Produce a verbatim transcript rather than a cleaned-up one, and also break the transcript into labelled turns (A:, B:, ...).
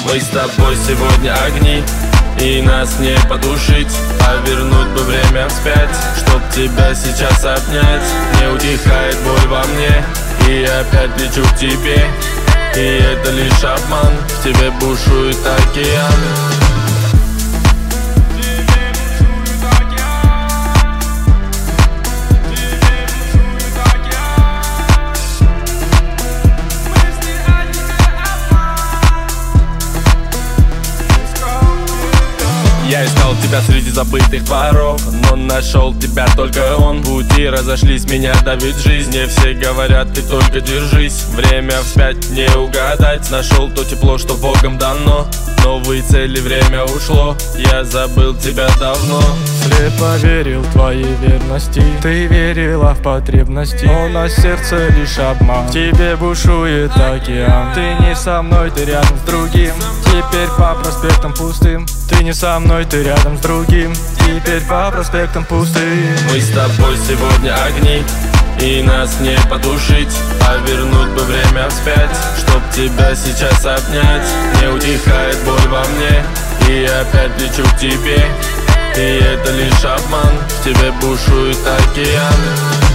A: Мы с тобой сегодня огни, и нас не потушить, а вернуть бы время вспять, чтоб тебя сейчас обнять. Не утихает боль во мне, и опять лечу к тебе. И это лишь обман, в тебе бушует океан. Я искал тебя среди забытых дворов, но нашел тебя только он. Пути разошлись, меня давит жизнь. Не все говорят, ты только держись. Время вспять не угадать. Нашел то тепло, что Богом дано. Новые цели, время ушло. Я забыл тебя давно.
B: Слепо верил в твои верности, ты верила в потребности, но на сердце лишь обман. В тебе бушует океан. Ты не со мной, ты рядом с другим. Теперь по проспектам пустым. Ты не со мной, ты рядом с другим. Теперь по проспектам пустым.
A: Мы с тобой сегодня огни, и нас не потушить, а вернуть бы время вспять, чтоб тебя сейчас обнять. Не утихает боль во мне, и опять лечу к тебе. И это лишь обман, в тебе бушует океан.